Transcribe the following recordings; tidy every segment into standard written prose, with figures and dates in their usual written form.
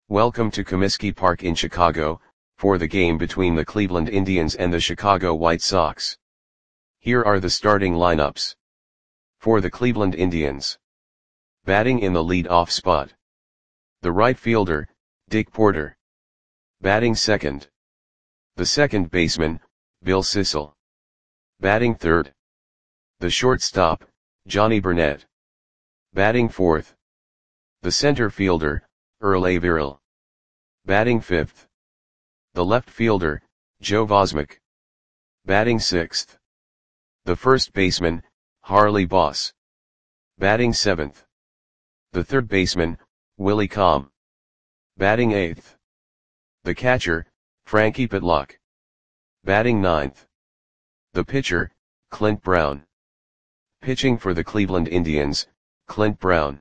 Welcome to Comiskey Park in Chicago, for the game between the Cleveland Indians and the Chicago White Sox. Here are the starting lineups. For the Cleveland Indians. Batting in the lead-off spot. The right fielder, Dick Porter. Batting second. The second baseman, Bill Sissel. Batting third. The shortstop, Johnny Burnett. Batting fourth. The center fielder, Earl Averill. Batting fifth. The left fielder, Joe Vosmek. Batting sixth. The first baseman, Harley Boss. Batting seventh. The third baseman, Willie Comm. Batting eighth. The catcher, Frankie Pitlock. Batting ninth. The pitcher, Clint Brown. Pitching for the Cleveland Indians, Clint Brown.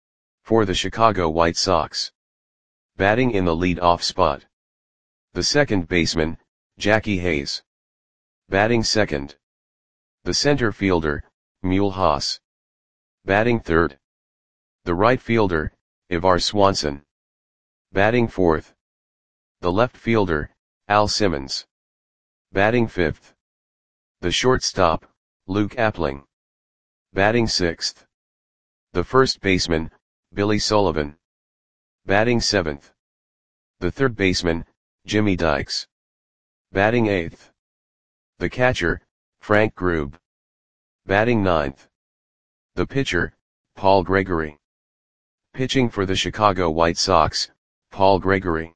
For the Chicago White Sox. Batting in the lead-off spot. The second baseman, Jackie Hayes. Batting second. The center fielder, Mule Haas. Batting third. The right fielder, Ivar Swanson. Batting fourth. The left fielder, Al Simmons. Batting fifth. The shortstop, Luke Appling. Batting sixth. The first baseman, Billy Sullivan. Batting seventh. The third baseman, Jimmy Dykes. Batting eighth. The catcher, Frank Grube. Batting ninth. The pitcher, Paul Gregory. Pitching for the Chicago White Sox, Paul Gregory.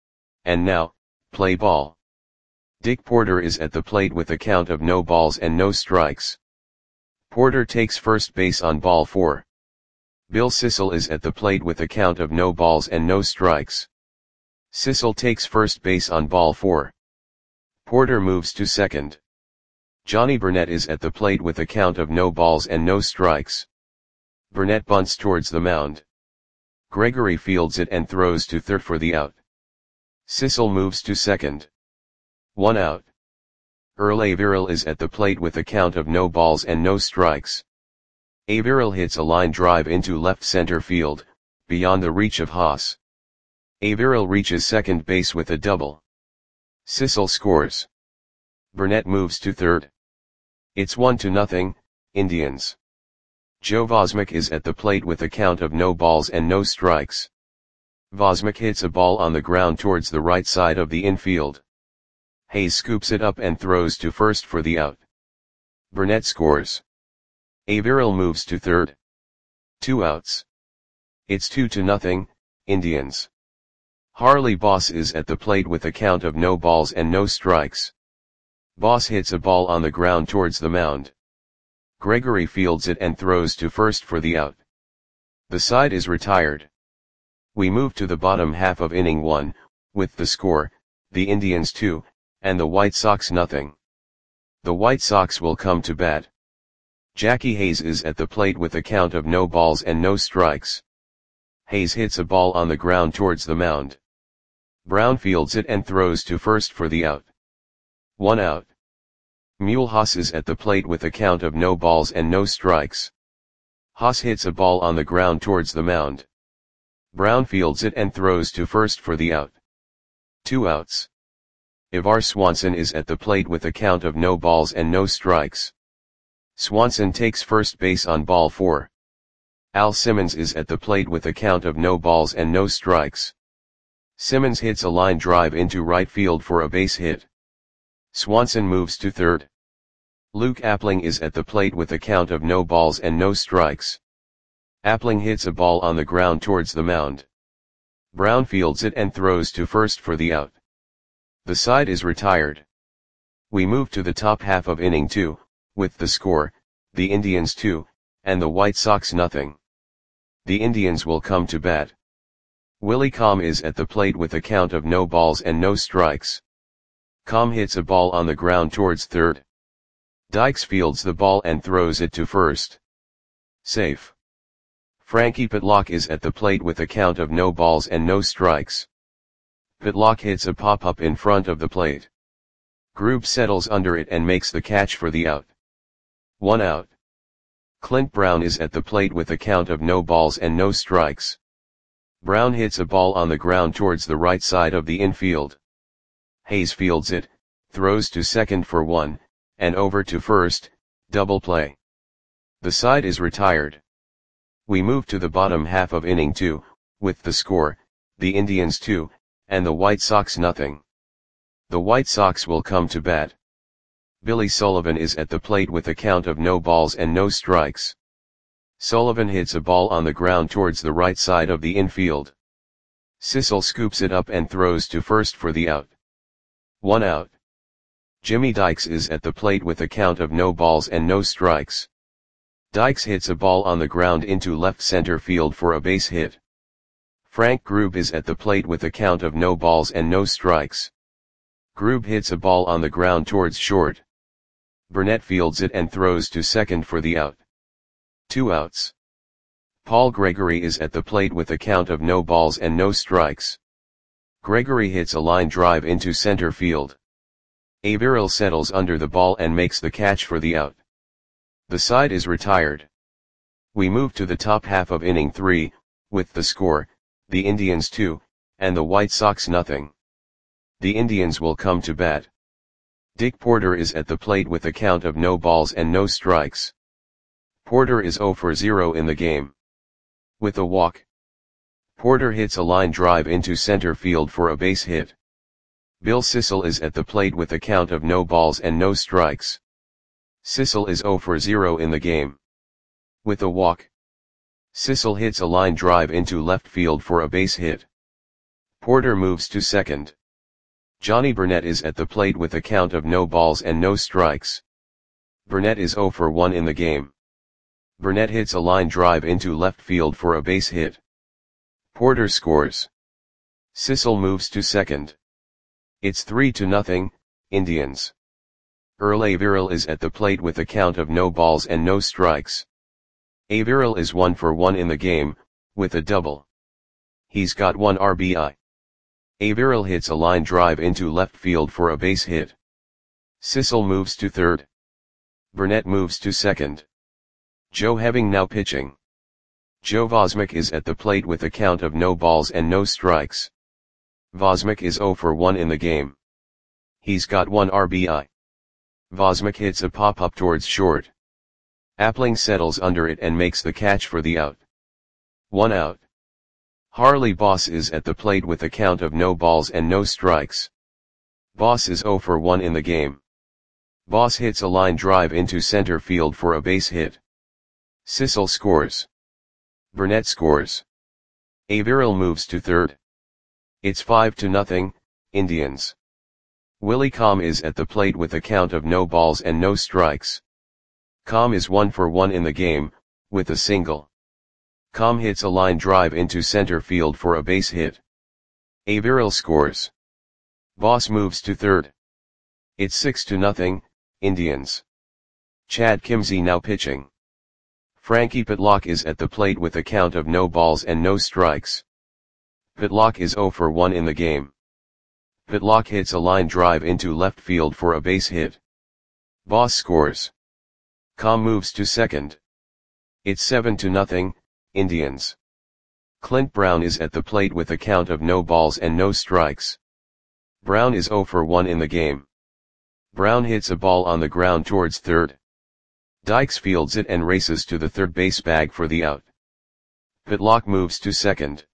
And now, play ball. Dick Porter is at the plate with a count of no balls and no strikes. Porter takes first base on ball 4. Bill Sissel is at the plate with a count of no balls and no strikes. Sissel takes first base on ball 4. Porter moves to second. Johnny Burnett is at the plate with a count of no balls and no strikes. Burnett bunts towards the mound. Gregory fields it and throws to third for the out. Sissel moves to second. 1 out. Earl Averill is at the plate with a count of no balls and no strikes. Averill hits a line drive into left center field, beyond the reach of Haas. Averill reaches second base with a double. Sissel scores. Burnett moves to third. It's 1-0, Indians. Joe Vosmek is at the plate with a count of no balls and no strikes. Vosmek hits a ball on the ground towards the right side of the infield. Hayes scoops it up and throws to first for the out. Burnett scores. Averill moves to third. 2 outs. It's 2-0, Indians. Harley Boss is at the plate with a count of no balls and no strikes. Boss hits a ball on the ground towards the mound. Gregory fields it and throws to first for the out. The side is retired. We move to the bottom half of inning 1, with the score, the Indians 2, and the White Sox 0. The White Sox will come to bat. Jackie Hayes is at the plate with a count of no balls and no strikes. Hayes hits a ball on the ground towards the mound. Brown fields it and throws to first for the out. 1 out. Mule Haas is at the plate with a count of no balls and no strikes. Haas hits a ball on the ground towards the mound. Brown fields it and throws to first for the out. 2 outs. Ivar Swanson is at the plate with a count of no balls and no strikes. Swanson takes first base on ball 4. Al Simmons is at the plate with a count of no balls and no strikes. Simmons hits a line drive into right field for a base hit. Swanson moves to third. Luke Appling is at the plate with a count of no balls and no strikes. Appling hits a ball on the ground towards the mound. Brown fields it and throws to first for the out. The side is retired. We move to the top half of inning 2, with the score, the Indians 2, and the White Sox 0. The Indians will come to bat. Willie Comm is at the plate with a count of no balls and no strikes. Comm hits a ball on the ground towards third. Dykes fields the ball and throws it to first. Safe. Frankie Pitlock is at the plate with a count of no balls and no strikes. Pitlock hits a pop-up in front of the plate. Grube settles under it and makes the catch for the out. 1 out. Clint Brown is at the plate with a count of no balls and no strikes. Brown hits a ball on the ground towards the right side of the infield. Hayes fields it, throws to second for 1, and over to first, double play. The side is retired. We move to the bottom half of inning 2, with the score, the Indians 2, and the White Sox nothing. The White Sox will come to bat. Billy Sullivan is at the plate with a count of no balls and no strikes. Sullivan hits a ball on the ground towards the right side of the infield. Sissel scoops it up and throws to first for the out. 1 out. Jimmy Dykes is at the plate with a count of no balls and no strikes. Dykes hits a ball on the ground into left center field for a base hit. Frank Grube is at the plate with a count of no balls and no strikes. Grube hits a ball on the ground towards short. Burnett fields it and throws to second for the out. 2 outs. Paul Gregory is at the plate with a count of no balls and no strikes. Gregory hits a line drive into center field. Averill settles under the ball and makes the catch for the out. The side is retired. We move to the top half of inning 3, with the score, the Indians 2, and the White Sox nothing. The Indians will come to bat. Dick Porter is at the plate with a count of no balls and no strikes. Porter is 0 for 0 in the game. With a walk. Porter hits a line drive into center field for a base hit. Bill Sissel is at the plate with a count of no balls and no strikes. Sissel is 0 for 0 in the game. With a walk. Sissel hits a line drive into left field for a base hit. Porter moves to second. Johnny Burnett is at the plate with a count of no balls and no strikes. Burnett is 0 for 1 in the game. Burnett hits a line drive into left field for a base hit. Porter scores. Sissel moves to second. It's 3-0, Indians. Earl Averill is at the plate with a count of no balls and no strikes. Averill is 1 for 1 in the game, with a double. He's got 1 RBI. Averill hits a line drive into left field for a base hit. Sissel moves to third. Burnett moves to second. Joe Heving now pitching. Joe Vosmick is at the plate with a count of no balls and no strikes. Vosmick is 0 for 1 in the game. He's got 1 RBI. Vosmick hits a pop-up towards short. Appling settles under it and makes the catch for the out. 1 out. Harley Boss is at the plate with a count of no balls and no strikes. Boss is 0 for 1 in the game. Boss hits a line drive into center field for a base hit. Sissel scores. Burnett scores. Averill moves to third. It's 5-0, Indians. Willie Comm is at the plate with a count of no balls and no strikes. Comm is 1 for 1 in the game, with a single. Comm hits a line drive into center field for a base hit. Averill scores. Boss moves to third. It's 6-0, Indians. Chad Kimsey now pitching. Frankie Pitlock is at the plate with a count of no balls and no strikes. Pitlock is 0 for 1 in the game. Pitlock hits a line drive into left field for a base hit. Boss scores. Comm moves to second. It's 7-0, Indians. Clint Brown is at the plate with a count of no balls and no strikes. Brown is 0 for 1 in the game. Brown hits a ball on the ground towards third. Dykes fields it and races to the third base bag for the out. Pitlock moves to second.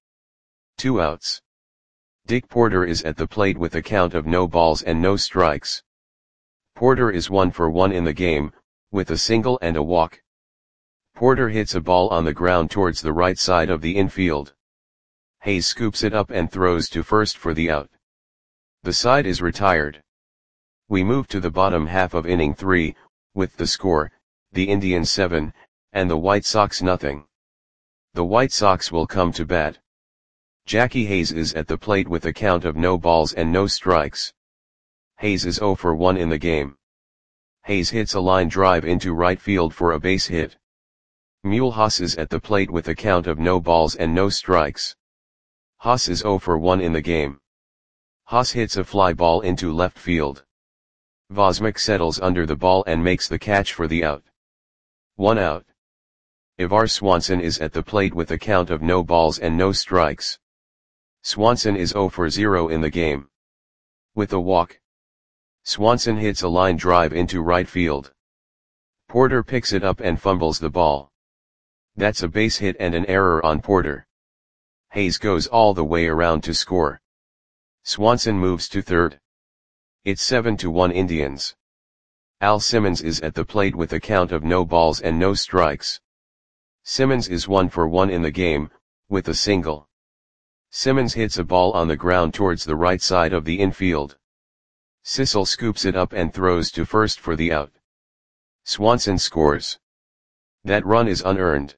2 outs. Dick Porter is at the plate with a count of no balls and no strikes. Porter is 1 for 1 in the game, with a single and a walk. Porter hits a ball on the ground towards the right side of the infield. Hayes scoops it up and throws to first for the out. The side is retired. We move to the bottom half of inning 3, with the score, the Indians 7, and the White Sox nothing. The White Sox will come to bat. Jackie Hayes is at the plate with a count of no balls and no strikes. Hayes is 0 for 1 in the game. Hayes hits a line drive into right field for a base hit. Mule Haas is at the plate with a count of no balls and no strikes. Haas is 0 for 1 in the game. Haas hits a fly ball into left field. Vosmick settles under the ball and makes the catch for the out. 1 out. Ivar Swanson is at the plate with a count of no balls and no strikes. Swanson is 0 for 0 in the game. With a walk, Swanson hits a line drive into right field. Porter picks it up and fumbles the ball. That's a base hit and an error on Porter. Hayes goes all the way around to score. Swanson moves to third. It's 7-1 Indians. Al Simmons is at the plate with a count of no balls and no strikes. Simmons is 1 for 1 in the game, with a single. Simmons hits a ball on the ground towards the right side of the infield. Sissel scoops it up and throws to first for the out. Swanson scores. That run is unearned.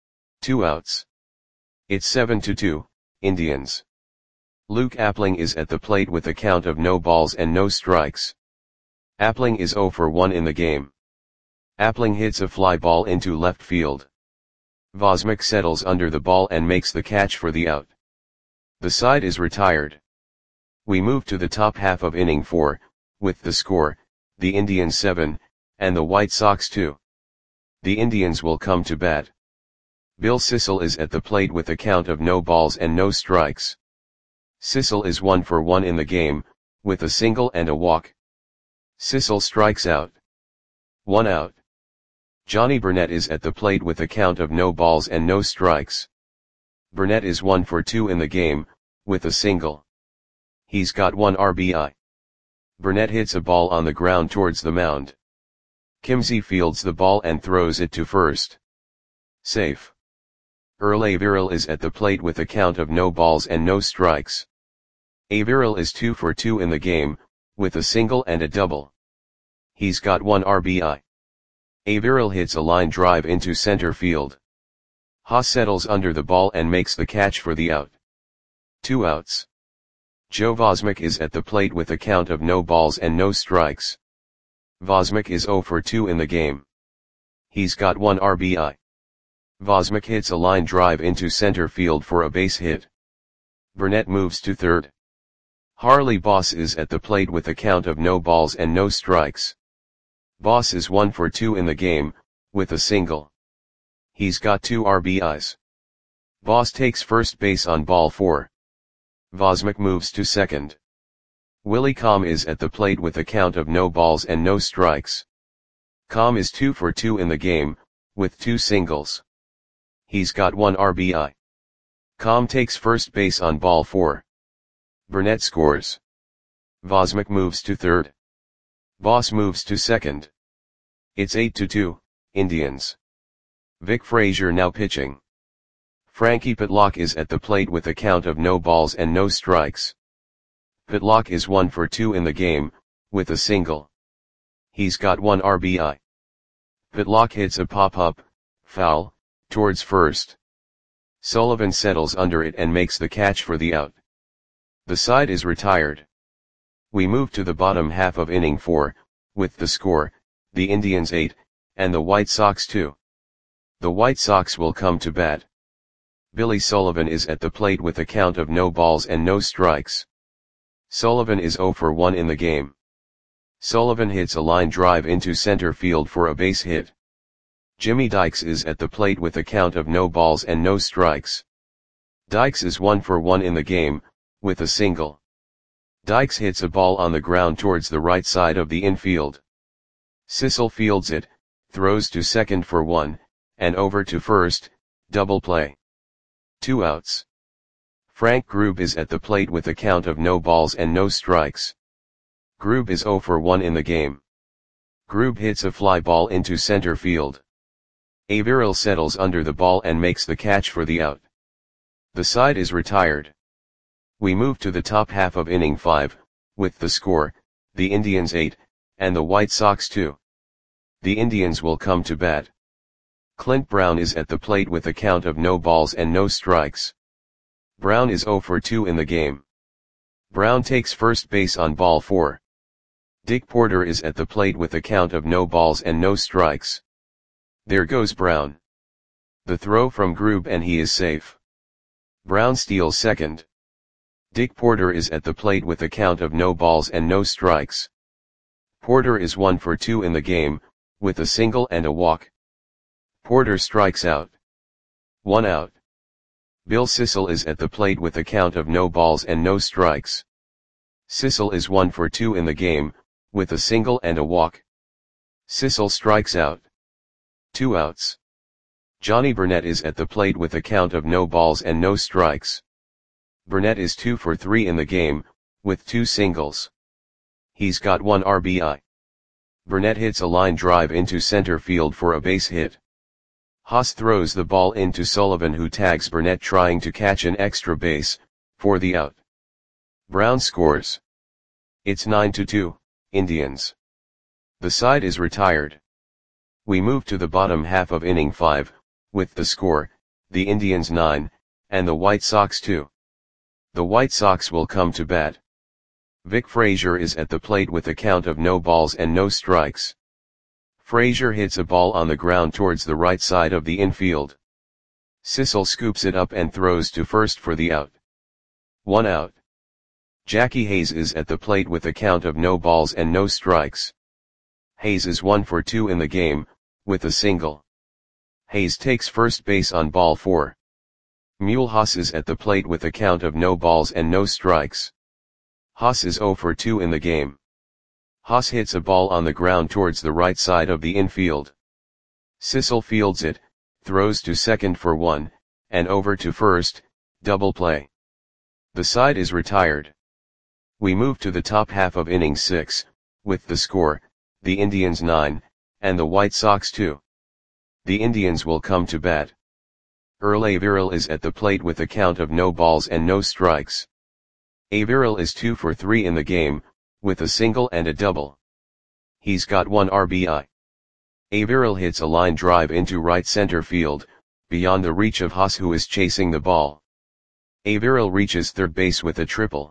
2 outs. It's 7-2, Indians. Luke Appling is at the plate with a count of no balls and no strikes. Appling is 0 for 1 in the game. Appling hits a fly ball into left field. Vosmik settles under the ball and makes the catch for the out. The side is retired. We move to the top half of inning 4, with the score, the Indians 7, and the White Sox 2. The Indians will come to bat. Bill Sissel is at the plate with a count of no balls and no strikes. Sissel is 1 for 1 in the game, with a single and a walk. Sissel strikes out. 1 out. Johnny Burnett is at the plate with a count of no balls and no strikes. Burnett is 1 for 2 in the game, with a single. He's got 1 RBI. Burnett hits a ball on the ground towards the mound. Kimsey fields the ball and throws it to first. Safe. Earl Averill is at the plate with a count of no balls and no strikes. Averill is 2 for 2 in the game, with a single and a double. He's got 1 RBI. Averill hits a line drive into center field. Haas settles under the ball and makes the catch for the out. 2 outs. Joe Vosmik is at the plate with a count of no balls and no strikes. Vosmik is 0 for 2 in the game. He's got 1 RBI. Vosmik hits a line drive into center field for a base hit. Burnett moves to third. Harley Boss is at the plate with a count of no balls and no strikes. Boss is 1 for 2 in the game, with a single. He's got 2 RBIs. Boss takes first base on ball 4. Vosmik moves to second. Willie Comm is at the plate with a count of no balls and no strikes. Comm is 2 for 2 in the game, with 2 singles. He's got 1 RBI. Comm takes first base on ball 4. Burnett scores. Vosmik moves to third. Boss moves to second. It's 8-2, Indians. Vic Frazier now pitching. Frankie Pitlock is at the plate with a count of no balls and no strikes. Pitlock is 1 for 2 in the game, with a single. He's got 1 RBI. Pitlock hits a pop-up, foul, towards first. Sullivan settles under it and makes the catch for the out. The side is retired. We move to the bottom half of inning 4, with the score, the Indians 8, and the White Sox 2. The White Sox will come to bat. Billy Sullivan is at the plate with a count of no balls and no strikes. Sullivan is 0 for 1 in the game. Sullivan hits a line drive into center field for a base hit. Jimmy Dykes is at the plate with a count of no balls and no strikes. Dykes is 1 for 1 in the game, with a single. Dykes hits a ball on the ground towards the right side of the infield. Sissel fields it, throws to second for 1, and over to first, double play. 2 outs. Frank Grube is at the plate with a count of no balls and no strikes. Grube is 0 for 1 in the game. Grube hits a fly ball into center field. Averill settles under the ball and makes the catch for the out. The side is retired. We move to the top half of inning 5, with the score, the Indians 8, and the White Sox 2. The Indians will come to bat. Clint Brown is at the plate with a count of no balls and no strikes. Brown is 0 for 2 in the game. Brown takes first base on ball 4. Dick Porter is at the plate with a count of no balls and no strikes. There goes Brown. The throw from Grube and he is safe. Brown steals second. Dick Porter is at the plate with a count of no balls and no strikes. Porter is 1 for 2 in the game, with a single and a walk. Porter strikes out. 1 out. Bill Sissel is at the plate with a count of no balls and no strikes. Sissel is 1 for 2 in the game, with a single and a walk. Sissel strikes out. 2 outs. Johnny Burnett is at the plate with a count of no balls and no strikes. Burnett is 2 for 3 in the game, with 2 singles. He's got 1 RBI. Burnett hits a line drive into center field for a base hit. Haas throws the ball into Sullivan, who tags Burnett trying to catch an extra base, for the out. Brown scores. It's 9-2, Indians. The side is retired. We move to the bottom half of inning 5, with the score, the Indians 9, and the White Sox 2. The White Sox will come to bat. Vic Frazier is at the plate with a count of no balls and no strikes. Frazier hits a ball on the ground towards the right side of the infield. Sissel scoops it up and throws to first for the out. 1 out. Jackie Hayes is at the plate with a count of no balls and no strikes. Hayes is 1 for 2 in the game, with a single. Hayes takes first base on ball 4. Mule Haas is at the plate with a count of no balls and no strikes. Haas is 0 for 2 in the game. Haas hits a ball on the ground towards the right side of the infield. Sissel fields it, throws to second for 1, and over to first, double play. The side is retired. We move to the top half of inning 6, with the score, the Indians 9, and the White Sox 2. The Indians will come to bat. Earl Averill is at the plate with a count of no balls and no strikes. Averill is 2 for 3 in the game, with a single and a double. He's got 1 RBI. Averill hits a line drive into right center field, beyond the reach of Haas, who is chasing the ball. Averill reaches third base with a triple.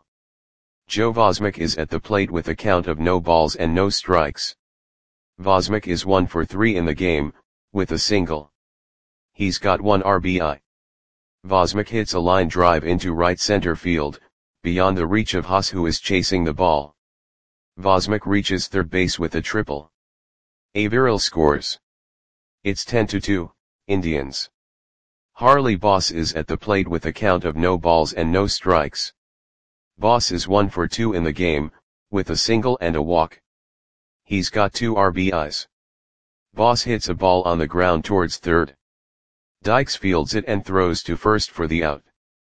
Joe Vosmick is at the plate with a count of no balls and no strikes. Vosmick is 1 for 3 in the game, with a single. He's got 1 RBI. Vosmick hits a line drive into right center field, beyond the reach of Haas, who is chasing the ball. Vosmick reaches third base with a triple. Averill scores. It's 10-2, Indians. Harley Boss is at the plate with a count of no balls and no strikes. Boss is 1 for 2 in the game, with a single and a walk. He's got 2 RBIs. Boss hits a ball on the ground towards third. Dykes fields it and throws to first for the out.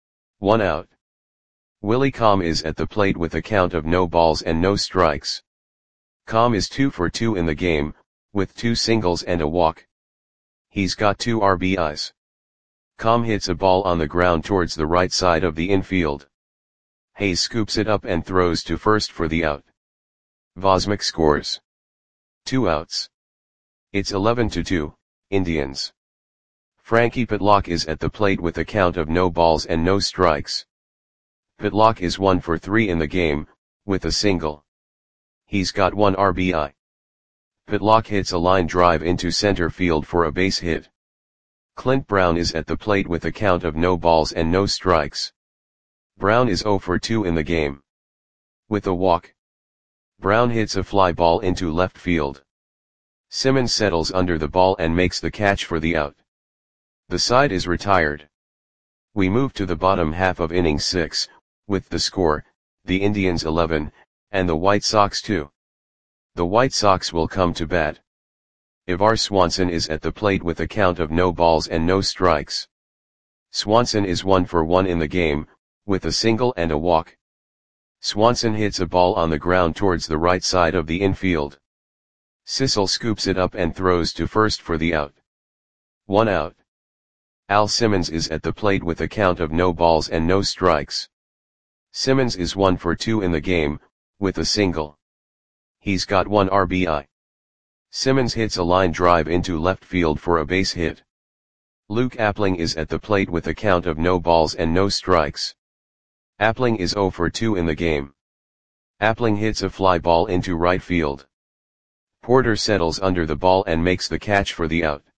1 out. Willie Comm is at the plate with a count of no balls and no strikes. Comm is 2 for 2 in the game, with 2 singles and a walk. He's got 2 RBIs. Comm hits a ball on the ground towards the right side of the infield. Hayes scoops it up and throws to first for the out. Vosmick scores. 2 outs. It's 11-2, Indians. Frankie Pitlock is at the plate with a count of no balls and no strikes. Pitlock is 1 for 3 in the game, with a single. He's got 1 RBI. Pitlock hits a line drive into center field for a base hit. Clint Brown is at the plate with a count of no balls and no strikes. Brown is 0 for 2 in the game. With a walk. Brown hits a fly ball into left field. Simmons settles under the ball and makes the catch for the out. The side is retired. We move to the bottom half of inning 6, with the score, the Indians 11, and the White Sox 2. The White Sox will come to bat. Ivar Swanson is at the plate with a count of no balls and no strikes. Swanson is 1 for 1 in the game, with a single and a walk. Swanson hits a ball on the ground towards the right side of the infield. Sissel scoops it up and throws to first for the out. 1 out. Al Simmons is at the plate with a count of no balls and no strikes. Simmons is 1 for 2 in the game, with a single. He's got 1 RBI. Simmons hits a line drive into left field for a base hit. Luke Appling is at the plate with a count of no balls and no strikes. Appling is 0 for 2 in the game. Appling hits a fly ball into right field. Porter settles under the ball and makes the catch for the out.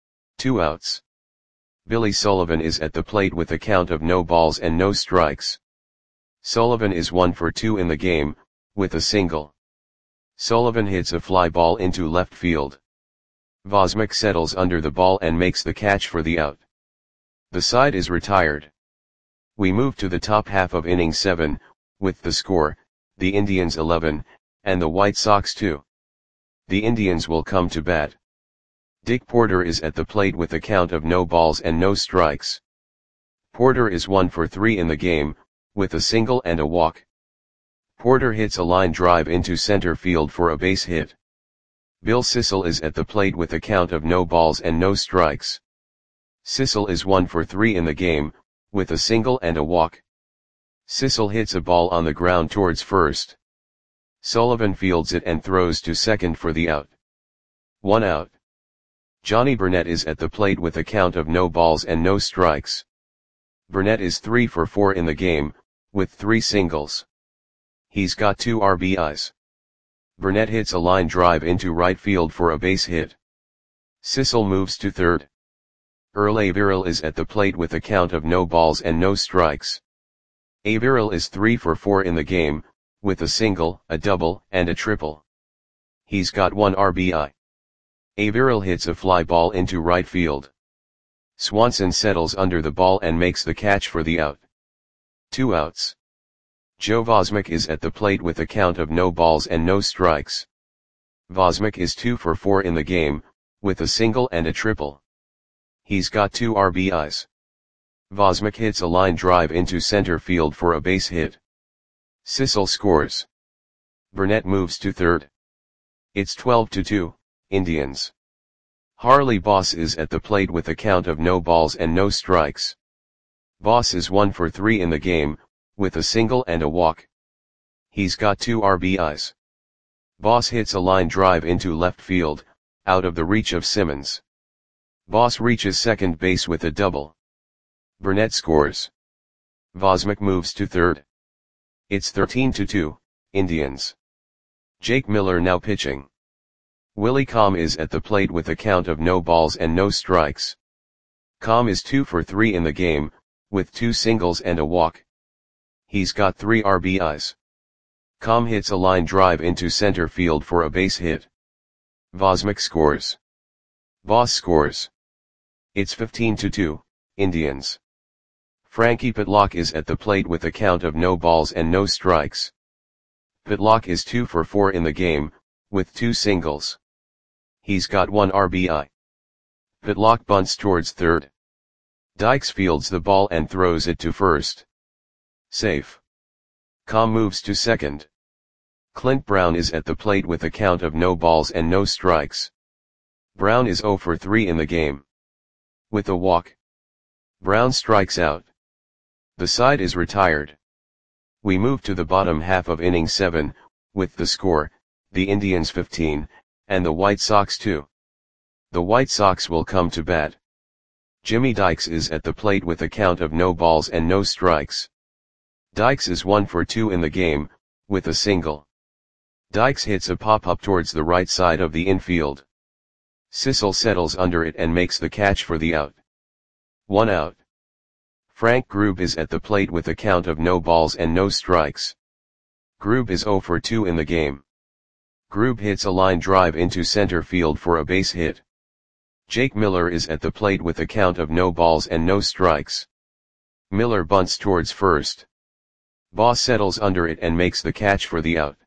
2 outs. Billy Sullivan is at the plate with a count of no balls and no strikes. Sullivan is 1 for 2 in the game, with a single. Sullivan hits a fly ball into left field. Vosmik settles under the ball and makes the catch for the out. The side is retired. We move to the top half of inning 7, with the score, the Indians 11, and the White Sox 2. The Indians will come to bat. Dick Porter is at the plate with a count of no balls and no strikes. Porter is 1 for 3 in the game, with a single and a walk. Porter hits a line drive into center field for a base hit. Bill Sissel is at the plate with a count of no balls and no strikes. Sissel is 1 for 3 in the game, with a single and a walk. Sissel hits a ball on the ground towards first. Sullivan fields it and throws to second for the out. 1 out. Johnny Burnett is at the plate with a count of no balls and no strikes. Burnett is 3 for 4 in the game, with 3 singles. He's got 2 RBIs. Burnett hits a line drive into right field for a base hit. Sissel moves to third. Earl Averill is at the plate with a count of no balls and no strikes. Averill is 3 for 4 in the game, with a single, a double, and a triple. He's got 1 RBI. Averill hits a fly ball into right field. Swanson settles under the ball and makes the catch for the out. 2 outs. Joe Vosmik is at the plate with a count of no balls and no strikes. Vosmik is 2 for 4 in the game, with a single and a triple. He's got 2 RBIs. Vosmik hits a line drive into center field for a base hit. Sissel scores. Burnett moves to third. It's 12-2, Indians. Harley Boss is at the plate with a count of no balls and no strikes. Boss is 1 for 3 in the game, with a single and a walk. He's got 2 RBIs. Boss hits a line drive into left field, out of the reach of Simmons. Boss reaches second base with a double. Burnett scores. Vosmik moves to third. It's 13-2, Indians. Jake Miller now pitching. Willie Comm is at the plate with a count of no balls and no strikes. Comm is 2 for 3 in the game, with 2 singles and a walk. He's got 3 RBIs. Comm hits a line drive into center field for a base hit. Vosmik scores. Boss scores. It's 15-2, Indians. Frankie Pitlock is at the plate with a count of no balls and no strikes. Pitlock is 2 for 4 in the game, with 2 singles. He's got 1 RBI. Pitlock bunts towards third. Dykes fields the ball and throws it to first. Safe. Comm moves to second. Clint Brown is at the plate with a count of no balls and no strikes. Brown is 0 for 3 in the game. With a walk. Brown strikes out. The side is retired. We move to the bottom half of inning 7, with the score, the Indians 15, and the White Sox 2. The White Sox will come to bat. Jimmy Dykes is at the plate with a count of no balls and no strikes. Dykes is 1 for 2 in the game, with a single. Dykes hits a pop-up towards the right side of the infield. Sissel settles under it and makes the catch for the out. 1 out. Frank Grube is at the plate with a count of no balls and no strikes. Grube is 0 for 2 in the game. Grube hits a line drive into center field for a base hit. Jake Miller is at the plate with a count of no balls and no strikes. Miller bunts towards first. Boss settles under it and makes the catch for the out.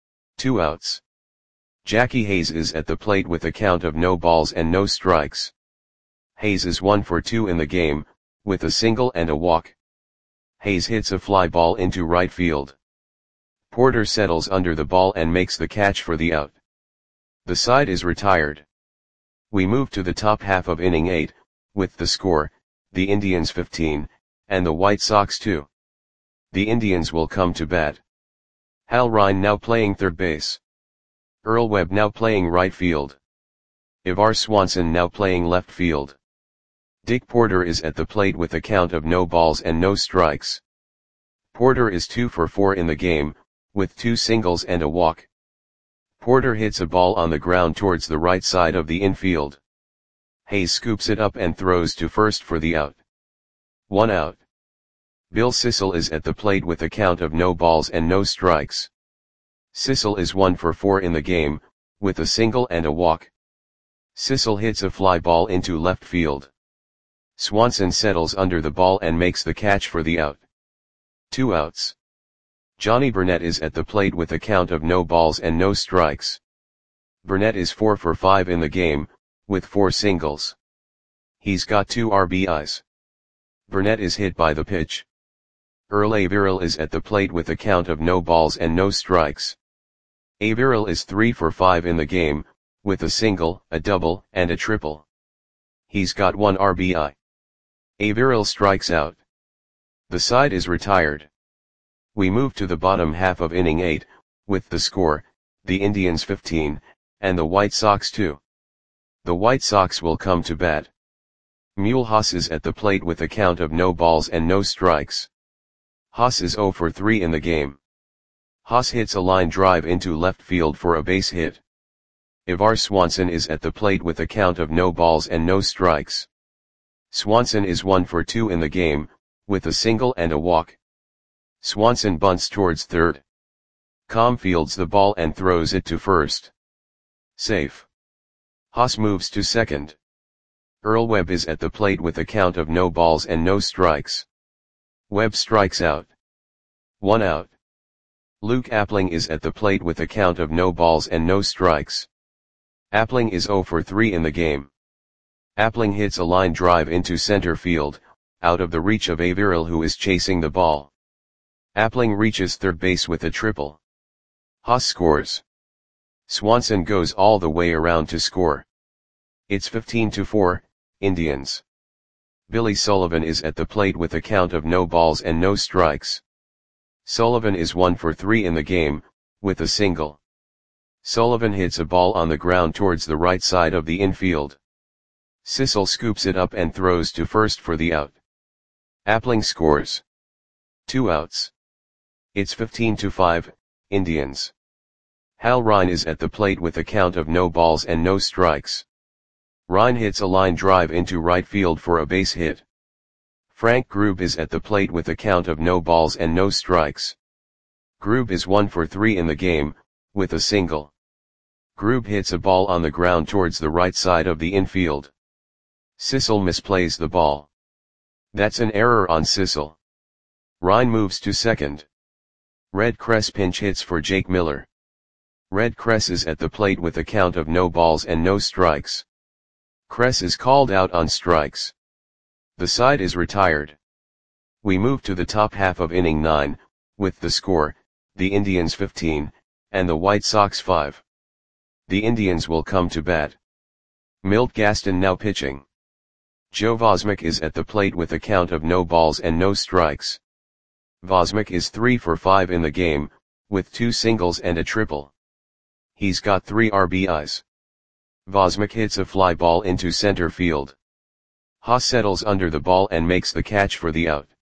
2 outs. Jackie Hayes is at the plate with a count of no balls and no strikes. Hayes is 1 for 2 in the game, with a single and a walk. Hayes hits a fly ball into right field. Porter settles under the ball and makes the catch for the out. The side is retired. We move to the top half of inning 8, with the score, the Indians 15, and the White Sox 2. The Indians will come to bat. Hal Ryan now playing third base. Earl Webb now playing right field. Ivar Swanson now playing left field. Dick Porter is at the plate with a count of no balls and no strikes. Porter is 2 for 4 in the game, with 2 singles and a walk. Porter hits a ball on the ground towards the right side of the infield. Hayes scoops it up and throws to first for the out. 1 out. Bill Sissel is at the plate with a count of no balls and no strikes. Sissel is 1 for 4 in the game, with a single and a walk. Sissel hits a fly ball into left field. Swanson settles under the ball and makes the catch for the out. 2 outs. Johnny Burnett is at the plate with a count of no balls and no strikes. Burnett is 4 for 5 in the game, with 4 singles. He's got 2 RBIs. Burnett is hit by the pitch. Earl Averill is at the plate with a count of no balls and no strikes. Averill is 3 for 5 in the game, with a single, a double, and a triple. He's got 1 RBI. Averill strikes out. The side is retired. We move to the bottom half of inning 8, with the score, the Indians 15, and the White Sox 2. The White Sox will come to bat. Mule Haas is at the plate with a count of no balls and no strikes. Haas is 0 for 3 in the game. Haas hits a line drive into left field for a base hit. Ivar Swanson is at the plate with a count of no balls and no strikes. Swanson is 1 for 2 in the game, with a single and a walk. Swanson bunts towards third. Com fields the ball and throws it to first. Safe. Haas moves to second. Earl Webb is at the plate with a count of no balls and no strikes. Webb strikes out. 1 out. Luke Appling is at the plate with a count of no balls and no strikes. Appling is 0 for 3 in the game. Appling hits a line drive into center field, out of the reach of Averill who is chasing the ball. Appling reaches third base with a triple. Haas scores. Swanson goes all the way around to score. It's 15-4, Indians. Billy Sullivan is at the plate with a count of no balls and no strikes. Sullivan is 1 for 3 in the game, with a single. Sullivan hits a ball on the ground towards the right side of the infield. Sissel scoops it up and throws to first for the out. Appling scores. 2 outs. It's 15-5, Indians. Hal Rine is at the plate with a count of no balls and no strikes. Rine hits a line drive into right field for a base hit. Frank Grube is at the plate with a count of no balls and no strikes. Grube is 1 for 3 in the game, with a single. Grube hits a ball on the ground towards the right side of the infield. Sissel misplays the ball. That's an error on Sissel. Rine moves to second. Red Cress pinch hits for Jake Miller. Red Cress is at the plate with a count of no balls and no strikes. Cress is called out on strikes. The side is retired. We move to the top half of inning 9, with the score, the Indians 15, and the White Sox 5. The Indians will come to bat. Milt Gaston now pitching. Joe Vosmick is at the plate with a count of no balls and no strikes. Vosmick is 3 for 5 in the game, with 2 singles and a triple. He's got 3 RBIs. Vosmick hits a fly ball into center field. Haas settles under the ball and makes the catch for the out.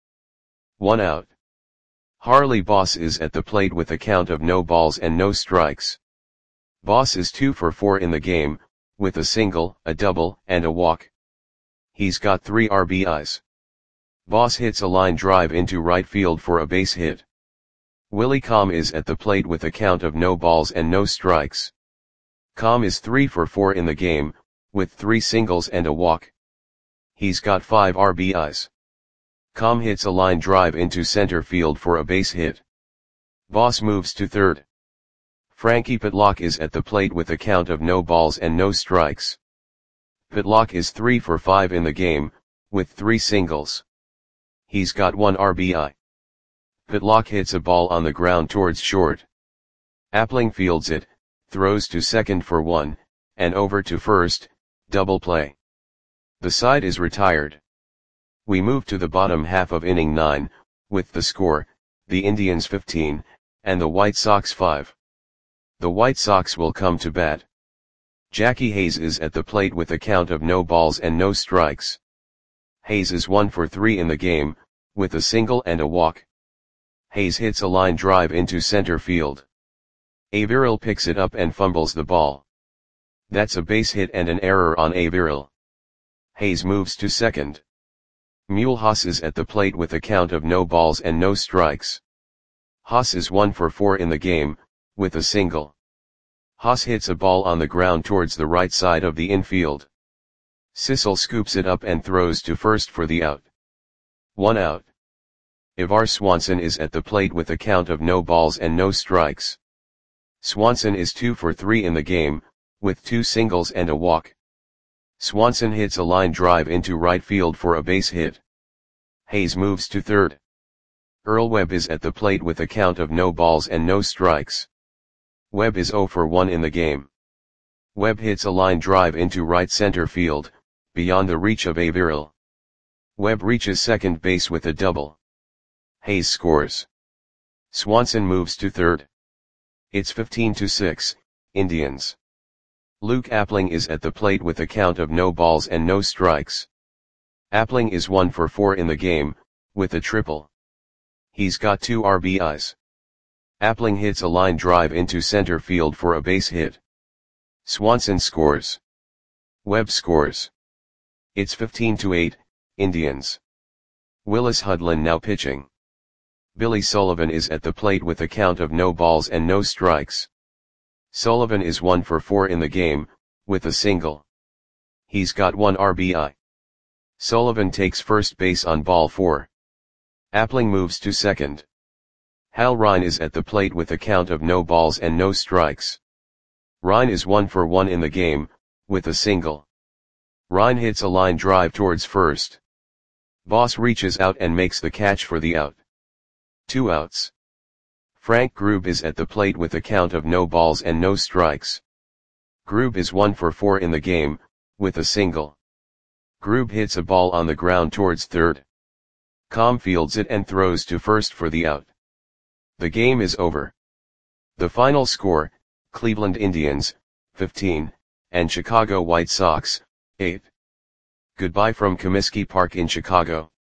1 out. Harley Boss is at the plate with a count of no balls and no strikes. Boss is 2 for 4 in the game, with a single, a double, and a walk. He's got 3 RBIs. Boss hits a line drive into right field for a base hit. Willie Com is at the plate with a count of no balls and no strikes. Com is 3 for 4 in the game, with 3 singles and a walk. He's got 5 RBIs. Com hits a line drive into center field for a base hit. Boss moves to third. Frankie Pitlock is at the plate with a count of no balls and no strikes. Pitlock is 3 for 5 in the game, with 3 singles. He's got 1 RBI. Pitlock hits a ball on the ground towards short. Appling fields it, throws to second for 1, and over to first, double play. The side is retired. We move to the bottom half of inning 9, with the score, the Indians 15, and the White Sox 5. The White Sox will come to bat. Jackie Hayes is at the plate with a count of no balls and no strikes. Hayes is 1 for 3 in the game, with a single and a walk. Hayes hits a line drive into center field. Averill picks it up and fumbles the ball. That's a base hit and an error on Averill. Hayes moves to second. Mule Haas is at the plate with a count of no balls and no strikes. Haas is 1 for 4 in the game, with a single. Haas hits a ball on the ground towards the right side of the infield. Sissel scoops it up and throws to first for the out. 1 out. Ivar Swanson is at the plate with a count of no balls and no strikes. Swanson is 2 for 3 in the game, with 2 singles and a walk. Swanson hits a line drive into right field for a base hit. Hayes moves to third. Earl Webb is at the plate with a count of no balls and no strikes. Webb is 0 for 1 in the game. Webb hits a line drive into right center field, beyond the reach of Averill. Webb reaches second base with a double. Hayes scores. Swanson moves to third. It's 15-6, Indians. Luke Appling is at the plate with a count of no balls and no strikes. Appling is 1 for 4 in the game, with a triple. He's got 2 RBIs. Appling hits a line drive into center field for a base hit. Swanson scores. Webb scores. It's 15-8, Indians. Willis Hudlin now pitching. Billy Sullivan is at the plate with a count of no balls and no strikes. Sullivan is 1 for 4 in the game, with a single. He's got 1 RBI. Sullivan takes first base on ball 4. Appling moves to second. Hal Ryan is at the plate with a count of no balls and no strikes. Ryan is 1 for 1 in the game, with a single. Ryan hits a line drive towards first. Boss reaches out and makes the catch for the out. 2 outs. Frank Grube is at the plate with a count of no balls and no strikes. Grube is 1 for 4 in the game, with a single. Grube hits a ball on the ground towards third. Com fields it and throws to first for the out. The game is over. The final score, Cleveland Indians, 15, and Chicago White Sox, 8. Goodbye from Comiskey Park in Chicago.